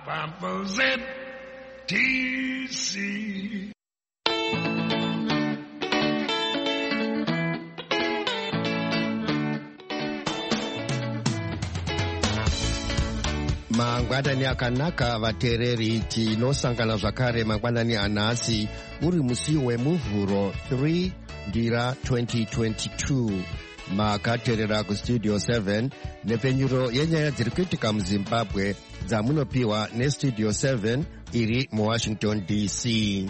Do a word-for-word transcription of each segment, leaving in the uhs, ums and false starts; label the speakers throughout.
Speaker 1: Papa's at D C.
Speaker 2: Mangwanani akanaka vatereri tinosangana zvakare mangwanani anhasi uri musi wemuvhuro three ndira twenty twenty-two. Makaterera kustudio seven nepfenyuro yenyaya dziri kuitika muzimbabwe dzamunopiwa nestudio seven iri muwashington D C.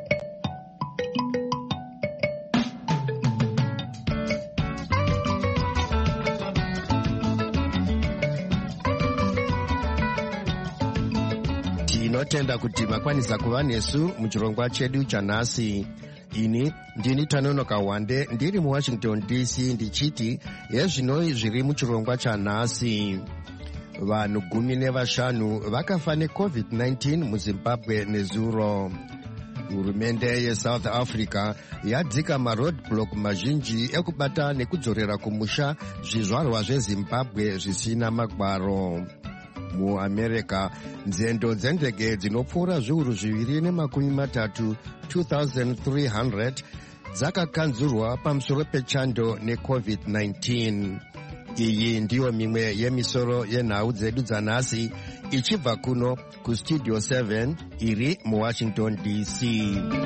Speaker 2: Tinotenda kuti makwanisa kuva nesu muchirongwa chedu chanhasi. Ini ndini Tanonoka Wande ndiri muwashington D C ndichiti yezvinoi zviri muchirongwa chanhasi. Vanhu gumi nevashanu vakafa necovid nineteen muzimbabwe nezuro. Hurumende yeSouth Africa yadzika maroadblock mazhinji ekubata nekudzorera kumusha zvizvarwa zvezimbabwe zvisina magwaro. MuAmerica nzendo dzendege dzinopfuura zviuru zviviri nemakumi matatu two thousand three hundred dzakakanzurwa pamusoro pechando necovid nineteen. Iyi ndiyo mimwe yemisoro yenhau dzedu dzanhasi ichibva kuno kustudio seven iri muwashington D C.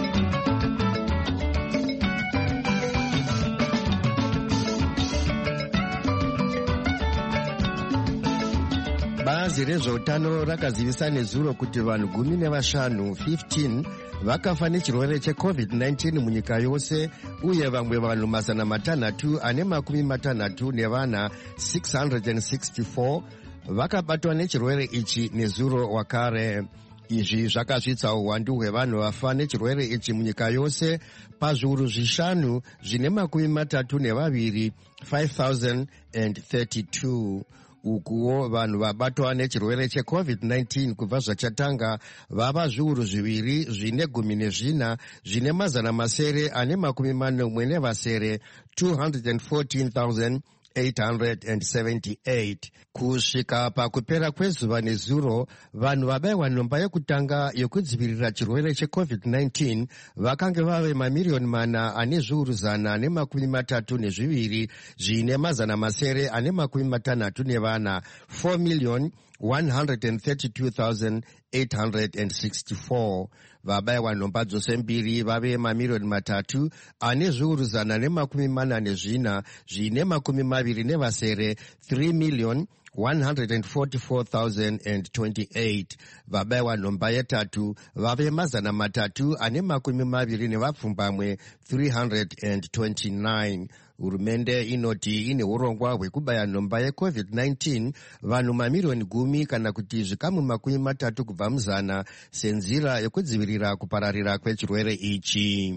Speaker 2: Bazi rezveutano rakazivisa nezuro kuti vanhu gumi nevashanu fifteen vakafa nechirwere checovid nineteen munyika yose, uye vamwe vanhu mazana matanhatu ane makumi matanhatu nevana six hundred sixty-four vakabatwa nechirwere ichi nezuro wakare. Izvi zvakasvitsa uwandu hwevanhu vafa nechirwere ichi munyika yose pazviuru zvishanu zvine makumi matatu nevaviri five thousand thirty-two. Ukuwo vanhu vabatwa nechirwere checovid nineteen kubva zvachatanga vava zviuru zviviri zvine gumi nezvina zvine mazana masere ane makumi manomwe nevasere two hundred fourteen thousand eight hundred seventy-eight. Kusvika pakupera kwezuva nezuro, vanhu vabayirwa nhomba yekutanga yokudzivirira chirwere checovid nineteen vakange vave mamiriyoni mana ane zviuru zana nemakumi matatu nezviviri zvine mazana masere ane makumi matanhatu nevana four million one hundred thirty-two thousand eight hundred sixty-four. Vabayirwa nhomba dzose mbiri vave mamiriyoni matatu ane zviuru zana nemakumi mana nezvina zvine makumi maviri nevasere three million one hundred forty-four thousand twenty-eight. Vabayirwa nhomba yetatu vave mazana matatu ane makumi maviri nevapfumbamwe three hundred twenty-nine. Hurumende inoti ine urongwa hwekubaya nhomba yecovid nineteen vanhu mamiriyoni gumi kana kuti zvikamu makumi matatu kubva muzana senzira yekudzivirira kupararira kwechirwere ichi.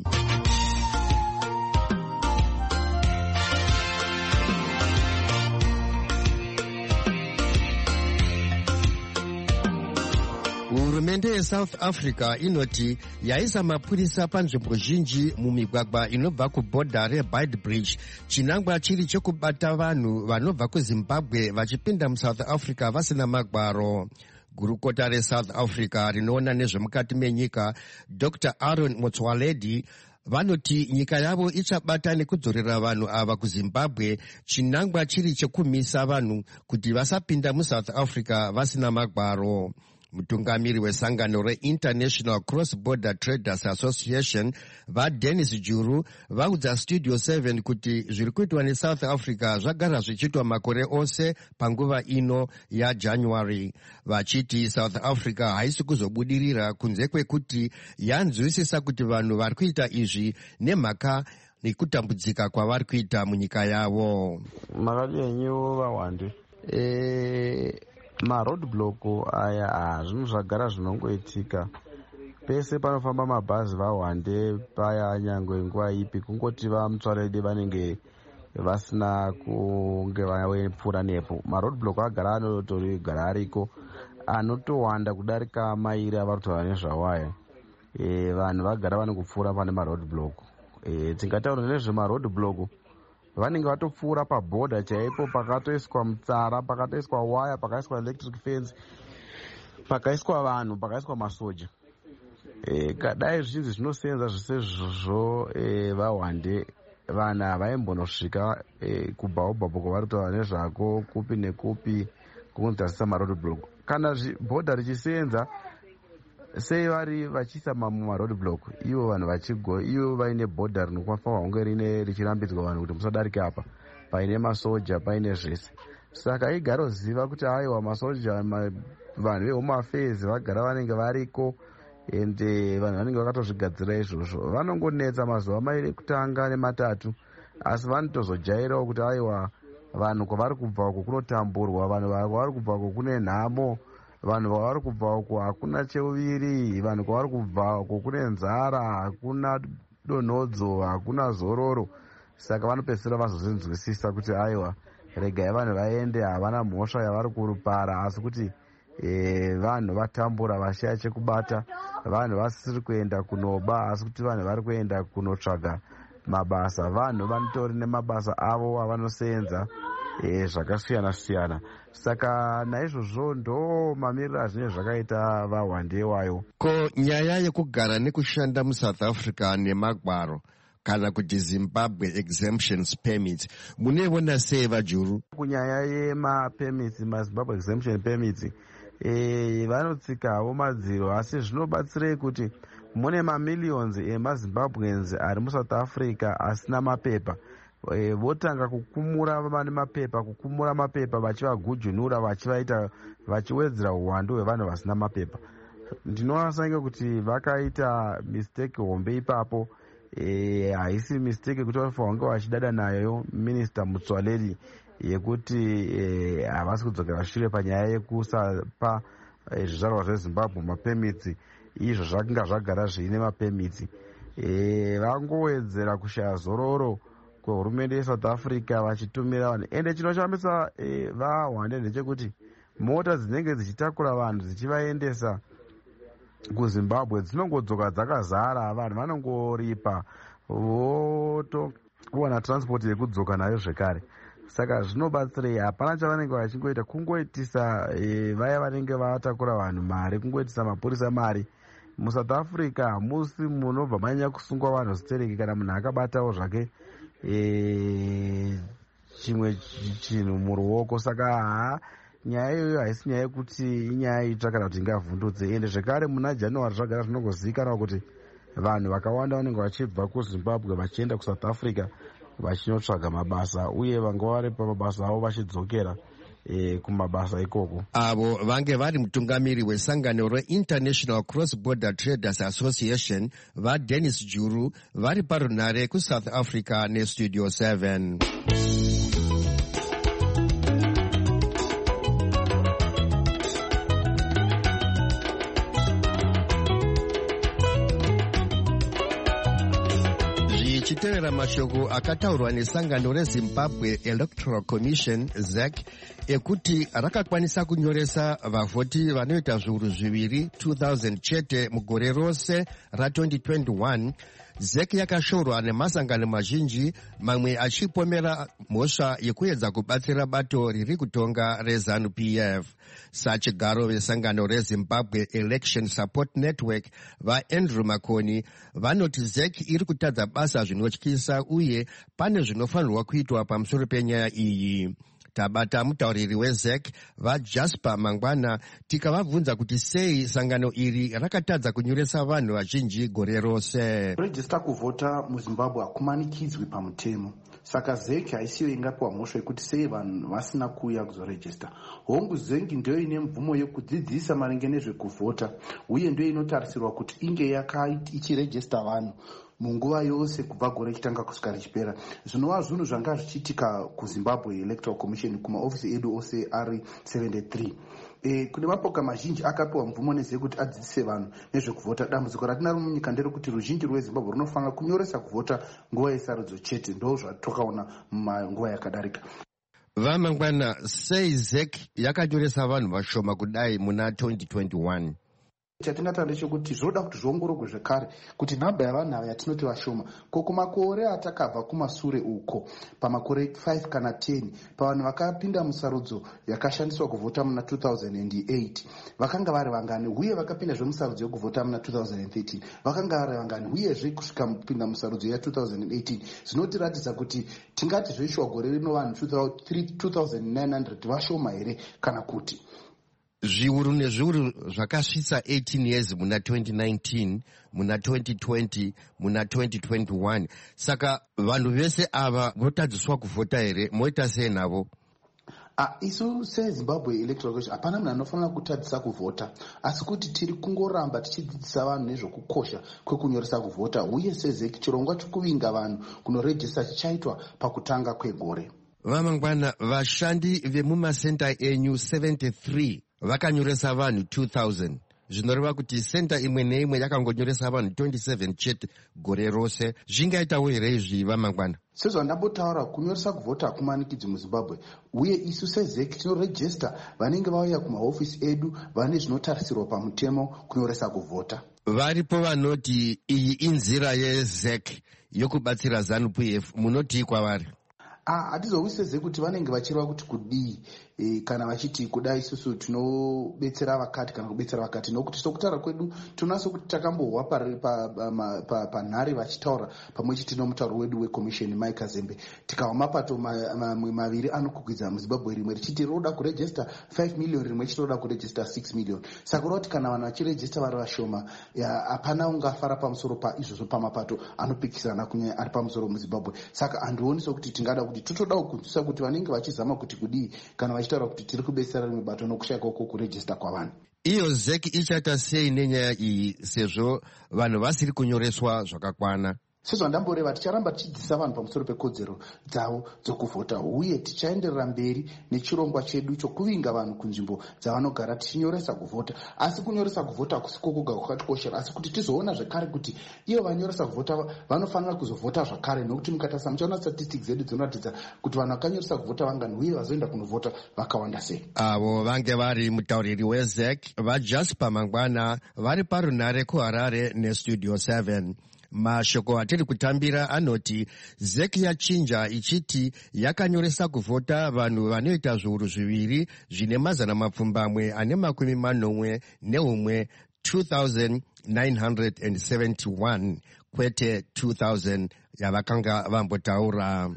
Speaker 2: Hurumende yeSouth Africa inoti yaisa mapurisa panzvimbo zhinji mumigwagwa inobva kubhodha reBeitbridge, chinangwa chiri chekubata vanhu vanobva kuZimbabwe vachipinda muSouth Africa vasina magwaro. Gurukota reSouth Africa rinoona nezvemukati menyika Doctor Aaron Motsoaledi vanoti nyika yavo ichabata nekudzorera vanhu ava kuZimbabwe, chinangwa chiri chekumisa vanhu kuti vasapinda muSouth Africa vasina magwaro. Mutungamiri wesangano reInternational Cross-Border Traders Association vaDennis Juru vaudza Studio seven kuti zviri kuitwa neSouth Africa zvagara zvichiitwa makore ose panguva ino yaJanuary, vachiti South Africa haisi kuzobudirira kunze kwekuti yanzwisisa kuti vanhu vari kuita izvi nemhaka nekutambudzika kwavari kuita munyika yavo.
Speaker 3: Makadyenyiwo vawandi e maroadblock aya zvinhu zvagara zvinongoitika pese panofamba mabhazi vawande paya nyangwe nguva ipi, kungoti vaMutsoaledi vanenge vasina kunge vapfuura nepo. Maroadblock agara anotori gara ariko anotowanda kudarika mairi avari kutaura nezvawaya. E, vanhu vagara vane kupfuura pane maroadblock. E, tingataura nezvemaroadblock vanenge vatopfuura pabhodha chaipo pakatoiswa mutsara, pakatoiswa waya, pakaiswa electric fence. pakaiswa vanhu, pakaiswa masoja. E, kadai zvichinzi zvinosenza zvese izvozvo e, vahwande vanhu havaimbonosvika e, kubhaobhabho kwavari kutaura nezvako kupi nekupi kunzasisa maroad block. Kana bhodha richisenza sei vari vachiisa mamwe maroad block, ivo vanhu vachigo, ivo vaine bhodha rinofanirwa kunge rine richirambidzwa vanhu kuti musadarike apa, paine masoja, paine zvese. Saka igaroziva kuti aiwa masoja, ma, vanhu vehome affairs vagara vanenge variko, ende vanhu vanenge vakatozvigadzira izvozvo. Vanongonetsa mazuva mairi kutanga nematatu, asi vanotozojairawo kuti aiwa vanhu kwavari kubva uko kunotamburwa, vanhu kwavari kubva uko kune nhamo, vanhu kwavari kubva uko hakuna cheuviri, vanhu kwavari kubva uko kune nzara, hakuna donhodzo, hakuna zororo. Saka vanopedzisira vazozvinzwisisa kuti aiwa regai vanhu vaende, havana mhosva yavari kurupara, asi kuti e, vanhu vatambura vashaya chekubata, vanhu vasiri kuenda kunoba, asi kuti vanhu vari kuenda kunotsvaga mabasa. Vanhu vanotori nemabasa avo avanosenza e, zvakasiyana siyana. Saka naizvozvo ndo mamiriro azvinenge zvakaita vahwande wayo.
Speaker 2: Ko nyaya yekugara nekushanda muSouth Africa nemagwaro kana kuti Zimbabwe exemptions permits, muneona sei vajuru?
Speaker 3: Kunyaya yemapermits, maZimbabwe exemption permits, e, vanotsikawo madziro, asi zvinobatsirei kuti mune mamillions emaZimbabweans ari muSouth Africa asina mapepa. E, votanga kukumura vane mapepa, kukumura mapepa vachivagujunura, vachivaita vachiwedzera uwandu hwevanhu vasina mapepa. Ndinoona sange kuti vakaita mistake hombe ipapo. E, haisi mistake kuti vange vachidada nayo Minister Mutsoaledi yekuti havasi e, kudzokera shure panyaya yekusapa e, zvizvarwa zveZimbabwe mapermits. Izvo zvakinga zvagara zviine mapermits. E, vangowedzera kushaya zororo kwehurumende yeSouth Africa vachitumira vanhu. Ende chinoshambisa e, vahwande ndechekuti mota dzinenge dzichitakura vanhu dzichivaendesa kuZimbabwe dzinongodzoka dzakazara, vanhu vanongoripa votowana transport yekudzoka nayo zvekare. Saka zvinobatsirei? Hapana chavanenge vachingoita, kungoitisa e, vaya vanenge vatakura vanhu mari, kungoitisa mapurisa mari. MuSouth Africa hamusi munobva manyanya kusungwa vanhu zitereki kana munhu akabatawo zvake e, chimwe chinhu muruoko. Saka haa, nyaya iyoyo haisi nyaya yekuti inyaya itsva kana kuti ingavhundutse. Ende zvekare muna January zvagara zvinongozivikanwa kuti vanhu vakawanda vanenge vachibva kuZimbabwe vachienda kuSouth Africa vachinotsvaga mabasa, uye vanga vari pamabasa avo vachidzokera e, kumabasa ikoko.
Speaker 2: Avo vange vari mutungamiri wesangano reInternational Cross Border Traders Association vaDennis Juru vari parunare kuSouth Africa neStudio seven. Chitevera mashoko akataurwa nesangano reZimbabwe Electoral Commission Z E C ekuti rakakwanisa kunyoresa vavhoti vanoita zviuru zviviri two thousand chete mugore rose ratwenty twenty-one. Z E C yakashorwa nemasangano mazhinji, mamwe achipomera mhosva yekuedza kubatsira bato riri kutonga reZANU P F. Sachigaro vesangano reZimbabwe Election Support Network vaAndrew Makoni vanoti Z E C iri kutadza basa zvinotyisa, uye pane zvinofanirwa kuitwa pamusoro penyaya iyi. Tabata mutauriri weZ E C vaJasper Mangwana tikavabvunza kuti sei sangano iri rakatadza kunyoresa vanhu vazhinji gore rose.
Speaker 4: Kurejista kuvhota muZimbabwe hakumanikidzwi pamutemo, saka Z E C haisiyo ingapiwa mhosva yekuti sei vanhu vasina kuuya kuzorejista. Hongu zengi ndiyo ine mvumo yekudzidzisa maringe nezvekuvhota, uye ndiyo inotarisirwa kuti inge ichirejista vanhu munguva yose kubva gore richitanga kusvika richipera. Zvinova zvinhu zvanga zvichiitika kuZimbabwe Electoral Commission kumaofisi edu ose ari seventy-three. E, kune mapoka mazhinji akapiwa mvumo nezve kuti adzidzise vanhu nezvekuvhota. Dambudziko ratinaro munyika nderekuti ruzhinji rweZimbabwe runofanira kunyoresa kuvhota nguva yesarudzo chete. Ndo zvatokaona munguva yakadarika.
Speaker 2: Vamangwana, sei Z E C yakanyoresa vanhu vashoma kudai muna twenty twenty-one?
Speaker 4: chatingata ndechekuti zvoda kuti zviongorogwe zvekare kuti nhamba yavanhu ava yatinoti vashoma ko kumakore atakabva kumasure uko pamakore five kana ten pavanhu vakapinda musarudzo yakashandiswa kuvhota muna two thousand eight vakanga vari vangani uye vakapinda zvemusarudzo yekuvhota muna two thousand thirteen vakanga vari vangani uyezve kusvika kupinda musarudzo ya two thousand eighteen zvinotiratidza kuti tingati zveishwa gore rino vanhu two thousand nine hundred vashoma here kana kuti
Speaker 2: zviuru nezviuru zvakasvitsa eighteen years muna twenty nineteen muna twenty twenty muna twenty twenty-one saka vanhu vese ava votadziswa kuvhota here moita sei navo?
Speaker 4: Ah, isu sezimbabwe electoral commission hapana munhu anofanira kutadzisa kuvhota asi kuti tiri kungoramba tichidzidzisa vanhu nezvokukosha kwekunyoresa kuvhota uye sezeki chirongwa chokuvinga vanhu kunorejista chichaitwa pakutanga kwegore.
Speaker 2: Vamangwana, vashandi vemumasenta enyu seventy-three vakanyoresa vanhu two thousand zvinoreva kuti senta imwe neimwe yakangonyoresa vanhu twenty-seven chete gore rose. Zvingaitawo here izvi Vamangwana?
Speaker 4: sezvandambotaura kunyoresa kuvhota hakumanikidzi muzimbabwe uye isu sezeki tinorejista vanenge vauya kumahofisi edu vane zvinotarisirwa pamutemo kunyoresa kuvhota.
Speaker 2: Varipo vanoti iyi inzira yezek yokubatsira ZANU-P F, munoti kwavari?
Speaker 4: Ah, hatizowise kuti vanenge vachireva kuti kudii e, kana vachiti kudai isusu tinobetsera vakati kana kubetsera vakati nokuti sokutaura kwedu tinonaso kuti takambohwa panhare pa, pa, pa vachitaura pamwe chete nomutauro wedu wekomisheni Mike Zembe tikawa mapato mamwe ma, maviri anokukwidza muzimbabwe rimwe richiti roda kurejista five million rimwe chitoda kurejista six million saka roti kana vanhu vachirejista vari vashoma hapana ungafara pamusoro paizvozvo pamapato anopikisana kunyanya ari pamusoro muzimbabwe saka handioni sokuti tingada kuti totoda kukunzwisa kuti vanenge vachizama kuti kudii kana vachitaura kuti tiri kubetsera rimwe bato nokushayika uko kurejista kwavanhu.
Speaker 2: Iyo zeki ichaita sei nenyaya iyi sezvo vanhu vasiri kunyoreswa zvakakwana?
Speaker 4: sezvandamboreva ticharamba tichidzidzisa vanhu pamusoro pekodzero dzavo dzokuvhota uye tichaenderera mberi nechirongwa chedu chokuvinga vanhu kunzvimbo dzavanogara tichinyoresa kuvhota asi kunyoresa kuvhota kusiko kuga kwakatikoshera asi kuti tizoona zvekare kuti iyo vanyoresa kuvhota vanofanira kuzovhota zvakare nokuti mukatarisa muchaona statistics zedu dzinoratidza kuti vanhu vakanyoresa kuvhota vangani uye vazoenda kunovhota vakawanda sei.
Speaker 2: Avo vange vari mutauriri wezek vaJasper Mangwana vari parunhare kuHarare nestudio seven. Mashoko atiri kutambira anoti zeki yachinja ichiti yakanyoresa kuvhota vanhu vanoita zviuru zviviri zvine mazana mapfumbamwe ane makumi manomwe neumwe two thousand nine hundred seventy-one kwete two thousand yavakanga vambotaura.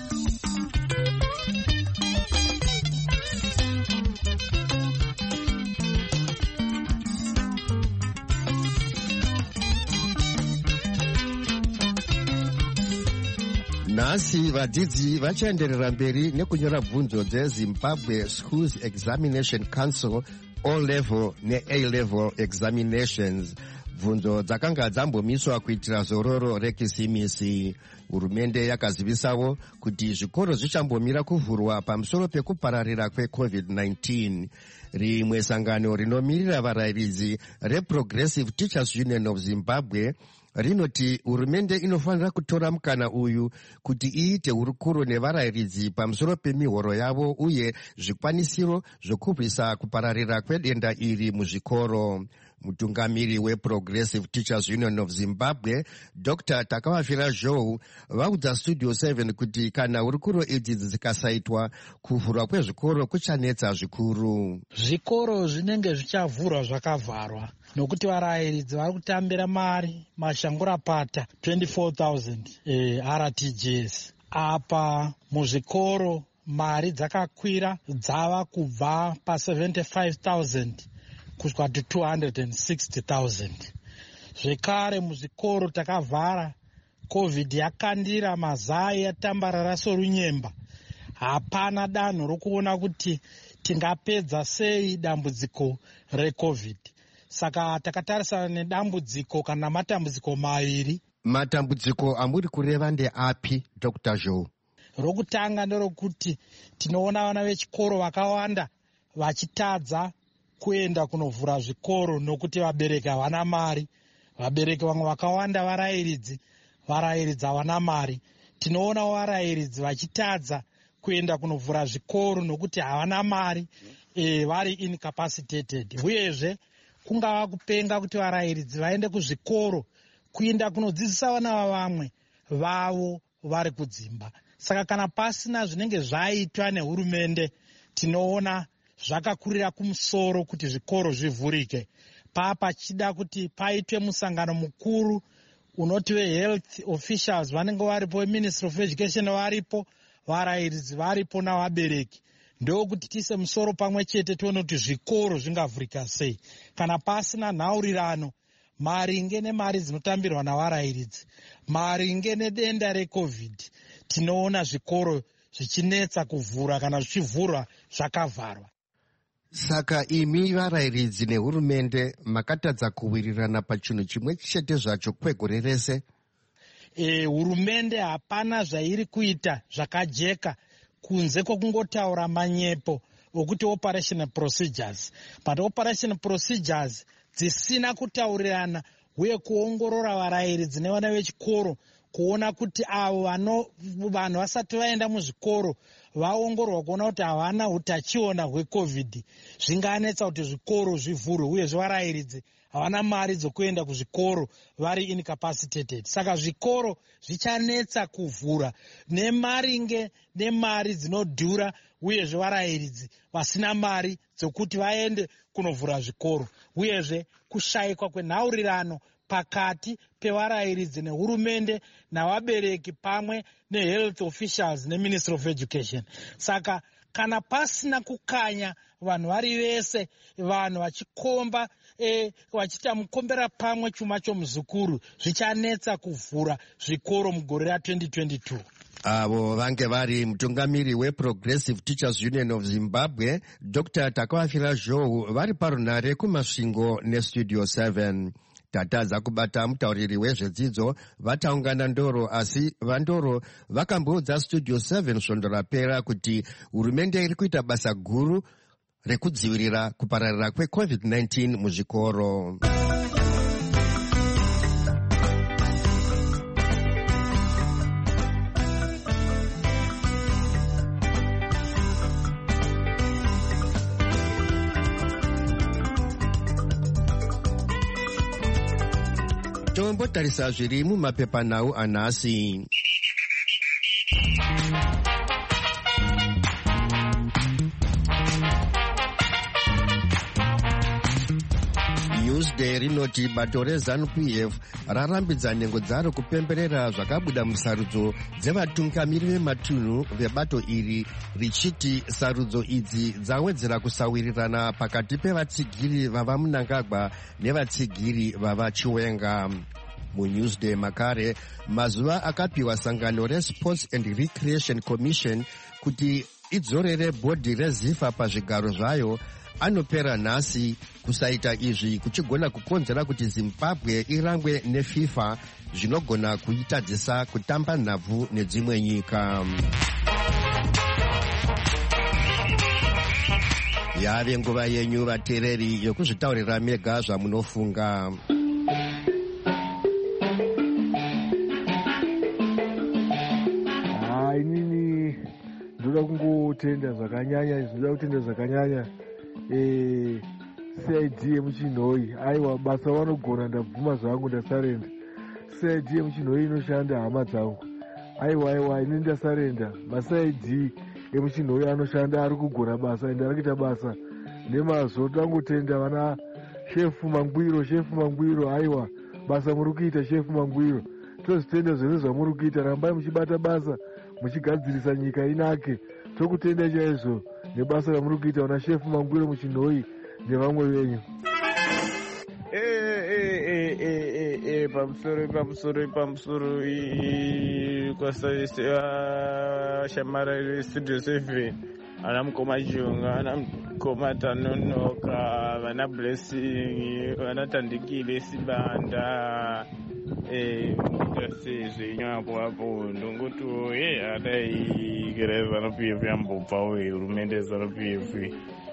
Speaker 2: Nhasi vadzidzi vachaenderera mberi nekunyora bvunzo dzeZimbabwe Schools Examination Council O-level ne-A-level examinations. Bvunzo dzakanga dzambomiswa kuitira zororo rekisimisi. Hurumende yakazivisawo kuti zvikoro zvichambomira kuvhurwa pamusoro pekupararira kwecovid nineteen. Rimwe sangano rinomirira varayiridzi reProgressive Teachers Union of Zimbabwe rinoti hurumende inofanira kutora mukana uyu kuti iite hurukuro nevarayiridzi pamusoro pemihoro yavo uye zvikwanisiro zvokurwisa kupararira kwedenda iri muzvikoro. Mutungamiri weProgressive Teachers Union of Zimbabwe Doctor Takavafira Joe vaudza Studio seven kuti kana hurukuro idzi dzikasaitwa kuvhurwa kwezvikoro kuchanetsa zvikuru.
Speaker 5: Zvikoro zvinenge zvichavhurwa zvakavharwa nokuti varayiridzi vari kutambira mari mashangurapata twenty-four thousand eh, R T G S. Apa muzvikoro mari dzakakwira dzava kubva pa seventy-five thousand kusvika to two hundred sixty thousand. Zvekare muzvikoro takavhara, covid yakandira, mazai yatambarara sorunyemba. Hapana danho rokuona kuti tingapedza sei dambudziko recovid. Saka takatarisana nedambudziko kana matambudziko maviri.
Speaker 2: Matambudziko amuri kureva ndeapi Doctor Joe?
Speaker 5: Rokutanga nderokuti tinoona vana vechikoro vakawanda vachitadza kuenda kunovhura zvikoro nokuti vabereki havana mari. Vabereki vamwe vakawanda varayiridzi, varayiridzi havana mari. Tinoona varayiridzi vachitadza kuenda kunovhura zvikoro nokuti havana mari, e, vari incapacitated. Uyezve kungava kupenga kuti varayiridzi vaende kuzvikoro kuinda kunodzidzisa vana vavamwe vavo vari kudzimba. Saka kana pasina zvinenge zvaitwa nehurumende, tinoona zvakakurira kumusoro kuti zvikoro zvivhurike. Papachida kuti paitwe musangano mukuru unoti vehealth officials vanenge varipo, Ministry of Education varipo, varayiridzi varipo navabereki, ndokuti tise musoro pamwe chete tione kuti zvikoro zvingavhurika sei. Kana pasina nhaurirano maringe nemari dzinotambirwa navarayiridzi, maringe nedenda recovid, tinoona zvikoro zvichinetsa kuvhura, kana zvichivhurwa zvakavharwa.
Speaker 2: Saka imi varayiridzi nehurumende makatadza kuwirirana pachinhu chimwe chete zvacho kwegore rese?
Speaker 5: E, hurumende hapana zvairi kuita zvakajeka kunze kwokungotaura manyepo okuti operation procedures, but operation procedures dzisina kutaurirana uye kuongorora varayiridzi nevana vechikoro, kuona kuti avo vanhu vasati vaenda muzvikoro vaongororwa kuona kuti havana utachiona hwecovid, zvinganetsa kuti zvikoro zvivhurwe, uye zvevarayiridzi havana mari dzokuenda kuzvikoro vari incapacitated. Saka zvikoro zvichanetsa kuvhura nemaringe nemari dzinodhura, uyezve varayiridzi vasina mari dzokuti vaende kunovhura zvikoro, uyezve kushayikwa kwenhaurirano pakati pevarayiridzi nehurumende navabereki pamwe nehealth officials neMinistry of Education. Saka kana pasina kukanya vanhu vari vese, vanhu vachikomba e, vachiita mukombera pamwe chuma chomuzukuru, zvichanetsa kuvhura zvikoro mugore ra-twenty twenty-two.
Speaker 2: Avo vange vari mutungamiri weProgressive Teachers Union of Zimbabwe, Doctor Takavafira Zhou, vari parunare kumasvingo neStudio seven. Tatadza kubata mutauriri wezvedzidzo vataungana Ndoro, asi vaNdoro vakamboudza Studio seven svondo rapera kuti hurumende iri kuita basa guru rekudzivirira kupararira kwecovid nineteen muzvikoro. Tombotarisa zviri mumapepanhau anhasi. Newsday rinoti bato reZANU P F rarambidza nhengo dzaro kupemberera zvakabuda musarudzo dzevatungamiri vematunhu vebato iri, richiti sarudzo idzi dzawedzera kusawirirana pakati pevatsigiri vava Mnangagwa nevatsigiri vava Chiwenga. MuNewsday makare, mazuva akapiwa sangano reSports and Recreation Commission kuti idzorere bhodhi reZIFA pazvigaro zvayo anopera nhasi. Kusaita izvi kuchigona kukonzera kuti Zimbabwe irangwe neFIFA, zvinogona kuitadzisa kutamba nhabvu nedzimwe nyika. Yave nguva yenyu vateereri yokuzvitaurira mega zvamunofunga.
Speaker 6: Inini ndoda kungotenda zvakanyanya, ndoda kutenda zvakanyanya eh C I D yemuchinhoi. Aiwa, basa vanogona, ndabvuma zvangu, ndasarenda. C I D yemuchinhoi inoshanda hama dzangu. Aiwa aiwa, ini ndasarenda. Ma-C I D emuchinhoi anoshanda, ari kugona basa, ende ari kuita basa nemazvo. Tangotenda vana Shefu Mangwiro, Shefu Mangwiro, aiwa, basa muri kuita Shefu Mangwiro. Tozvitenda zvese zvamuri kuita, rambai muchibata basa, muchigadzirisa nyika inake. Tokutenda chaizvo nebasa ramuri kuita vana Shefu Mangwiro muchinhoi nevamwe venyu.
Speaker 7: Eh eh eh eh eh pamusoro pamusoro pamusoro kwasa shamara Studio seven, ana mukoma Junga, ana mukoma Tanonoka, vana Blessing, vana Tandikile Sibanda, eh kasi zvinyapo hapo ndongoto eh adai gereza no P F yambopfa we hurumende ZANU P F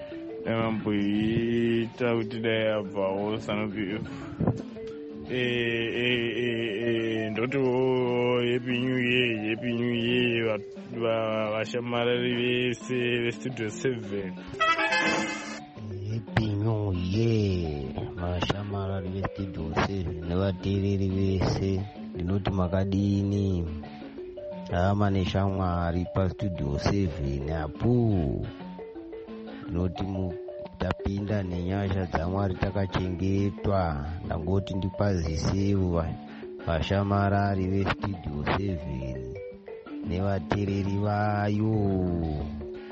Speaker 7: amboita kuti dai abvawo ZANU P F eh eh eh ndoto happy new year, happy new year vashamarari vese veStudio seven.
Speaker 2: Happy
Speaker 8: New Year. Mashamarari vestido seven nevateereri vese ndinoti makadini. Ama neshamwari pastudio seven apo. Ndinoti tapinda nenyasha dzamwari takachengetwa. Ndangoti ndipazisevo vashamarari vestudio seven nevateereri vayo.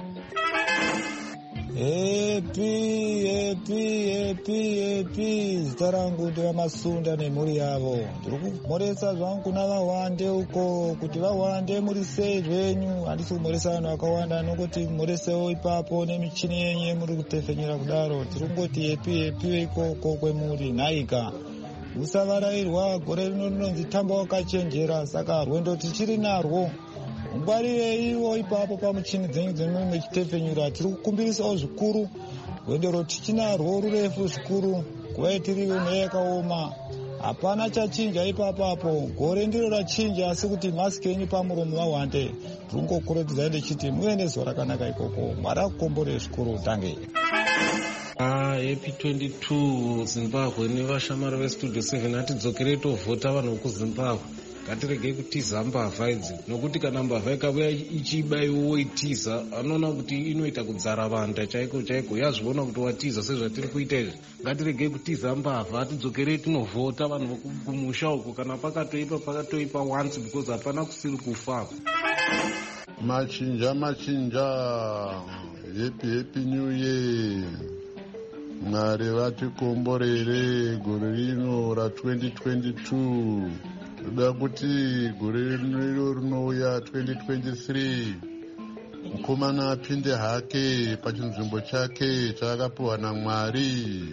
Speaker 5: Happy, happy, happy, happy. Zita rangu ndiramasunda nemhuri yavo. Ndiri kumhoresa zvangu kuna vawande uko kuti vawande muri sei zvenyu. Handisi kumhoresa vanhu vakawanda nokuti mhoresewo ipapo nemichini yenyu muri kutefenyera kudaro. Tiri kungoti happy, happy ikoko kwemuri nhaika. Musavarairwa, gore rino rinonzi tamba wakachenjera, saka rwendo tichiri narwo. Ngwarireiwo ipapo pamuchini dzenyu dzemwe mechitefenyura. Tiri kukumbirisawo zvikuru rwendo rotichinarwo rurefu zvikuru kuva yetiriyo neyakaoma. Hapana chachinja ipapapo, gore ndiro rachinja, asi kuti masiki yenyu pamuromo vawande. Tiri kungokurudzai ndichiti muve nezuva rakanaka ikoko. Mwari akukomborei zvikuru. Tange
Speaker 9: Ah, happy twenty-two Zimbabwe nevashamari vestudio seven. Atidzokerei tovhota vanhu vekuzimbabwe. Ngatiregei kutiza mbavha idzi, nokuti kana mbavha ikauya ichibaiwa itiza, anoona kuti inoita kudzara vanda chaiko chaiko. Yazviona kuti watiza sezvatiri kuita izvi. Ngatiregei kutiza mbavha, atidzokerei tinovhota vanhu kumusha uko. Kana pakatoipa pakatoipa once, because hapana kusiri kufa.
Speaker 10: Machinja machinja, happy happy new year. Mwari vatikomborere gore rino ra twenty twenty-two. Toda kuti gore rino rinouya twenty twenty-three. Mukomana apinde hake pachinzvimbo chake chaakapiwa naMwari.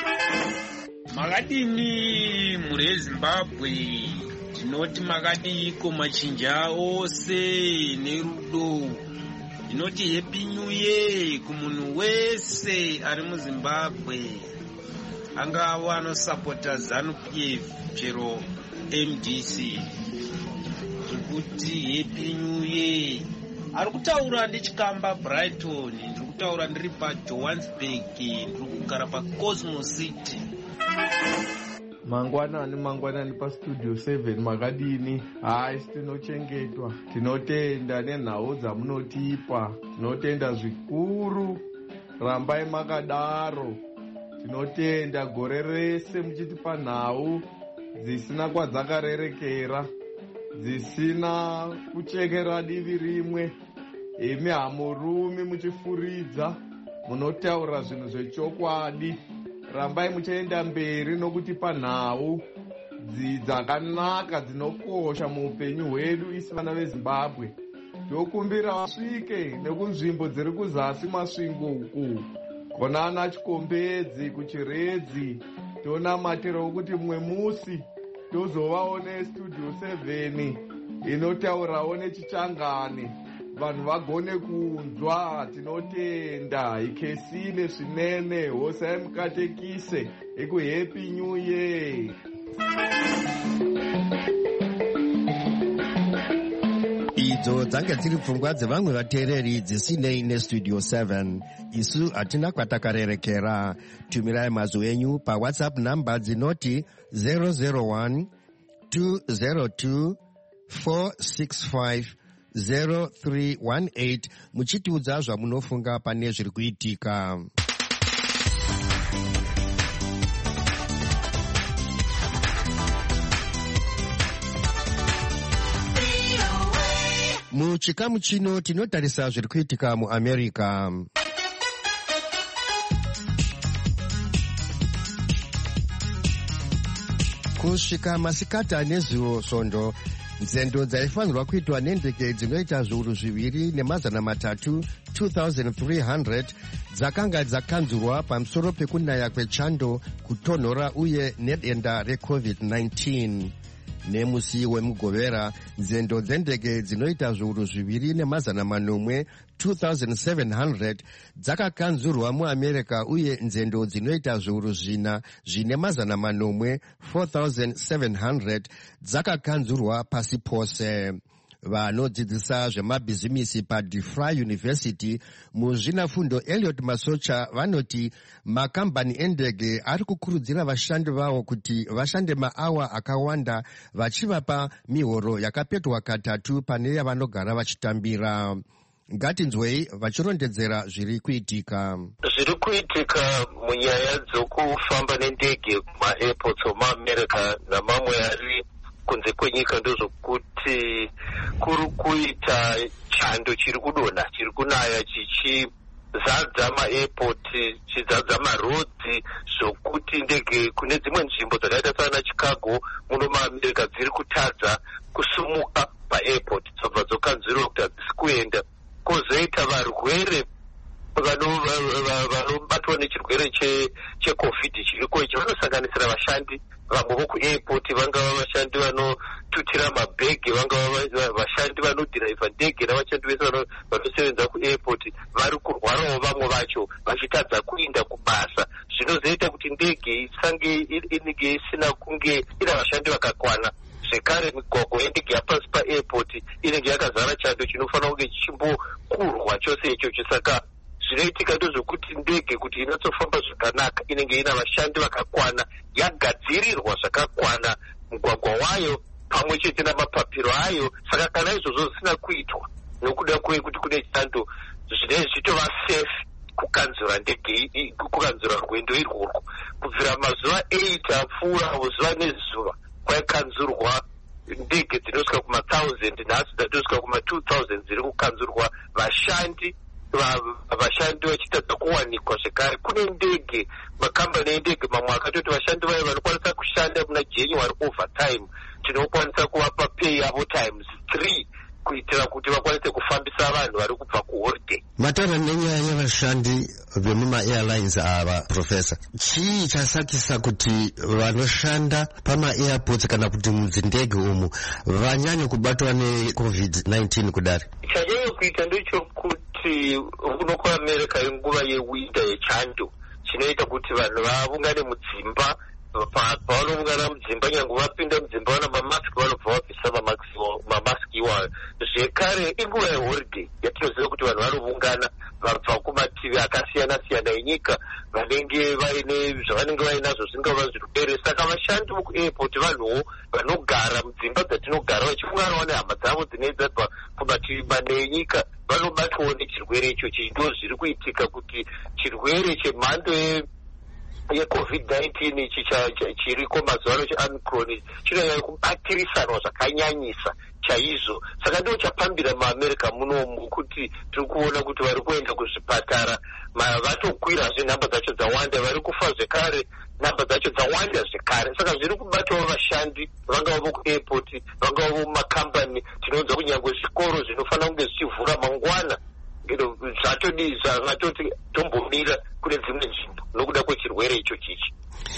Speaker 11: Makadini muri eZimbabwe, tinoti makadiko machinja ose nerudo. Tinoti happy new year kumunhu wese ari muZimbabwe. Angava anosapota ZANU-P F chero M D C. Tikuti happy new year. Ari kutaura ndechikamba Brighton, ndiri kutaura ndiri paJohannesburg, ndiri kugara paCosmos City.
Speaker 6: Mangwanani mangwanani pastudio seven makadini. Hai, tinochengetwa, tinotenda nenhau dzamunotipa, tinotenda zvikuru. Rambai makadaro, tinotenda gore rese muchitipa nhau dzisina kwadzakarerekera, dzisina kuchekera divi rimwe. Imi hamurumi muchifuridza, munotaura zvinhu zvechokwadi. Rambai muchaenda mberi nokutipa nhau dzakanaka dzinokosha muupenyu hwedu isi vana veZimbabwe. Tokumbira vasvike nekunzvimbo dziri kuzasi masvingo uku, konana Chikombedzi kuChiredzi. Tonamatirawo kuti mumwe musi tozovawo nestudio seven inotaurawo nechichangani, vanhu vagone kunzwa. Tinotenda ikesile svinene, hosai mukatekise iku happy new year.
Speaker 2: Idzo dzange dziri pfungwa dzevamwe vateereri dzisinei nestudio seven. Isu hatina kwatakarerekera. Tumirai mazwi enyu pawhatsapp namba dzinoti zero zero one two zero two four six five zero three one eight muchitiudza zvamunofunga pane zviri kuitika. Muchikamu chino tinotarisa zviri kuitika muAmerica. Kusvika masikati nezuvo svondo, nzendo dzaifanirwa kuitwa nendege dzinoita zviuru zviviri nemazana matatu two thousand three hundred dzakanga dzakanzurwa pamusoro pekunaya kwechando, kutonhora uye nedenda recovid nineteen. Nemusi wemugovera, nzendo dzendege dzinoita zviuru zviviri nemazana manomwe two thousand seven hundred dzakakanzurwa muAmerica, uye nzendo dzinoita zviuru zvina zvine mazana manomwe four thousand seven hundred dzakakanzurwa pasi pose. vanodzidzisa zvemabhizimisi paDeFry University muzvinafundo Elliot Masocha vanoti makambani endege ari kukurudzira vashandi vavo kuti vashande maawa akawanda vachivapa mihoro yakapetwa katatu pane yavanogara vachitambira. Ngatinzwei vachirondedzera zviri kuitika.
Speaker 12: Zviri kuitika munyaya dzokufamba nendege kumaairports omuamerica namamwe ari kunze kwenyika ndozvokuti kuri kuita chando chiri kudonha chiri kunaya chichizadza maairport chichizadza marodzi zvokuti ndege kune dzimwe nzvimbo dzakaita sana Chicago muno muamerica dziri kutadza kusumuka paairport dzobva dzokanzwirwa kuti hadzisi kuenda. Kozoita varwere vanobatwa nechirwere checovid chiriko ichi vanosanganisira vashandi vamwe vokuairport, vangava vashandi vanotutira mabhegi, vangava vashandi vanodhiraivha ndege navashandi vese vanosevenza kuairport vari kurwarawo vamwe vacho vachitadza kuinda kubasa. Zvinozoita kuti ndege isange inenge isina kunge ina vashandi vakakwana. Zvekare migwagwa yendege yapasi paairport inenge yakazara chando chinofanira kunge chichimbokurwa chose ichocho. Saka zvinoitika ndozvokuti ndege kuti inatsofamba zvakanaka inenge ina vashandi vakakwana, yagadzirirwa zvakakwana mugwagwa wayo pamwe chete namapapiro ayo. Saka kana izvozvo zvisina kuitwa nokuda kwekuti kune chando zvinenge zvitova safe kukanzura ndege kukanzura rwendo irworwo kubvira mazuva eight apfuura zuva nezuva kwaikanzurwa ndege dzinosvika kuma thousand nhasi dzatosvika kuma two thousand dziri kukanzurwa vashandi vashandi vachitadza kuwanikwa. Zvekare kune ndege makambani endege mamwe akatoti vashandi vayo vanokwanisa kushanda muna January overtime tinokwanisa kuvapa pay yavo times three kuitira kuti vakwanise kufambisa vanhu vari kubva kuholiday.
Speaker 2: Matara nenyaya yevashandi vemuma-airlines ava, Professor, chii chasakisa kuti vanoshanda pama-airports kana kuti mudzindege umu vanyanye kubatwa necovid nineteen kudari?
Speaker 12: Chanyanya kuita ndechokuti kuno kuamerica inguva yewinter yechando chinoita kuti vanhu vaungane mudzimba. Pavanoungana mudzimba nyange vapinda mudzimba vana mamasiki vanobva vabvisa mamasiki iwayo. Zvekare inguva yeholiday yatinoziva kuti vanhu vanoungana vabva kumativi akasiyana siyana enyika vanenge vaine zvavanenge vainazvo zvingava zvirwere. Saka vashandi vokuairport vanhuwo vanogara mudzimba dzatinogara vachiunganawo nehama dzavo dzinenge dzabva kumativi mane enyika vanobatwawo nechirwere ichochi. Ndo zviri kuitika kuti chirwere chemhando yecovid nineteen ichi chiriko mazuva ano cheomicron chinonyanya kubatirisana zvakanyanyisa chaizvo. Saka ndo chapambira muamerica munomu kuti tiri kuona kuti vari kuenda kuzvipatara vatokwirazve nhamba dzacho dzawanda, vari kufa zvekare nhamba dzacho dzawanda zvekare. Saka zviri kubatawo vashandi vangava vokuairport vangava vomumakambani. Tinoudza kunyange zvikoro zvinofanira kunge zvichivhura mangwana zvatodi zvatoti tombomira kune dzimwe nzvimbo nokuda kwechirwere icho chichi.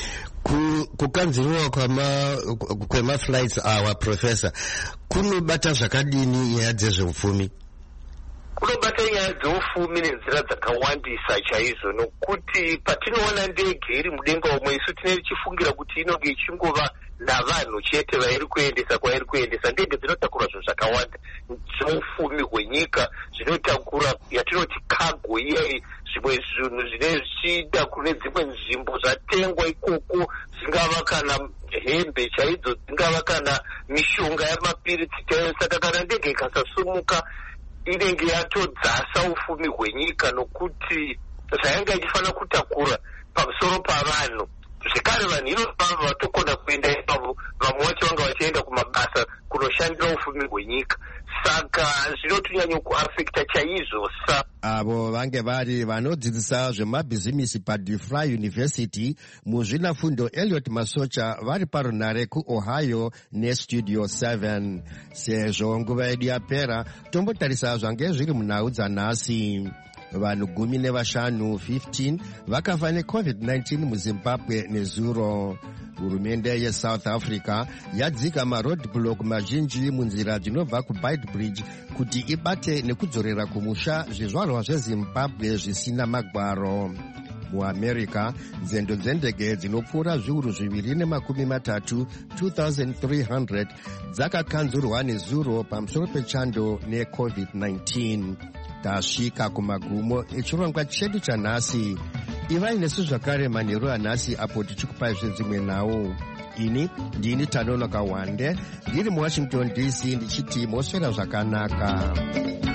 Speaker 2: Kukanziriwa kwemaflights awa, Professor, kunobata zvakadini nyaya dzezveupfumi?
Speaker 12: Kunobata nyaya dzeupfumi nenzira dzakawandisa chaizvo, nokuti patinoona ndege iri mudenga umwe isu tinenge tichifungira kuti inonge ichingova navanhu chete vairi kuendesa kwairi kuendesa. Ndege dzinotakura zvinhu zvakawanda zveupfumi hwenyika, zvinotakura yatinoti cargo iyai, zvimwe zvinhu zvinenge zvichida kune dzimwe nzvimbo zvatengwa ikoko, dzingava kana hembe chaidzo, dzingava kana mishonga yamapiritsi. Saka kana ndege ikasasumuka inenge yatodzasa upfumi hwenyika nokuti zvayanga ichifanira kutakura pamusoro pavanhu. Zvekare vanhu inofamba vatokona kuenda ipapo, vamwe vacho vanga vachienda kumabasa kunoshandira upfumi hwenyika. Saka zvinotonyanya kuafekta chaizvo. Sa
Speaker 2: avo vange vari vanodzidzisa zvemabhizimisi paDeFry University muzvinafundo Elliot Masocha vari parunare kuOhio neStudio seven. Sezvo nguva yedu yapera, tombotarisa zvange zviri munhau dzanhasi. Vanhu gumi nevashanu fifteen vakafa necovid nineteen muZimbabwe nezuro. Hurumende yeSouth Africa yadzika maroadblock mazhinji munzira dzinobva kuBeitbridge kuti ibate nekudzorera kumusha zvizvarwa zveZimbabwe zvisina magwaro. muamerica nzendo dzendege dzinopfuura zviuru zviviri nemakumi matatu two thousand three hundred dzakakanzurwa nezuro pamusoro pechando necovid nineteen. Tasvika kumagumo echirongwa chedu chanhasi. Ivai nesu zvakare manheru anhasi apo tichikupai zvedzimwe nhau. Ini ndini Tanonoka Wande ndiri muWashington D C ndichiti moswera zvakanaka.